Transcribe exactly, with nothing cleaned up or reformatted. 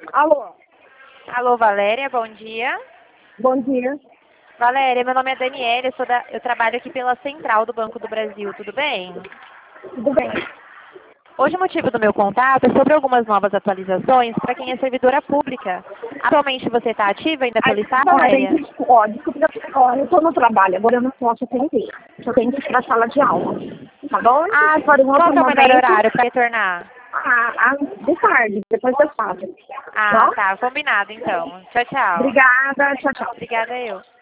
Alô, Alô, Valéria, bom dia. bom dia. Valéria, meu nome é Daniela, eu, sou da- eu trabalho aqui pela Central do Banco do Brasil, tudo bem? Tudo bem? Hoje o motivo do meu contato é sobre algumas novas atualizações para quem é servidora pública. Atualmente você está ativa ainda Ai, pelo Estado, Valéria, Valéria? desculpa, ó, desculpa, ó, eu tô no trabalho, agora eu não posso atender. Eu tenho que ir pra sala de aula, tá bom? Ah, Se for em qual outro que é o melhor momento, horário para retornar? ah, ah, de tarde, depois das quatro. Ah, Tá? tá, combinado então. Tchau, tchau. Obrigada, tchau, tchau. Obrigada eu.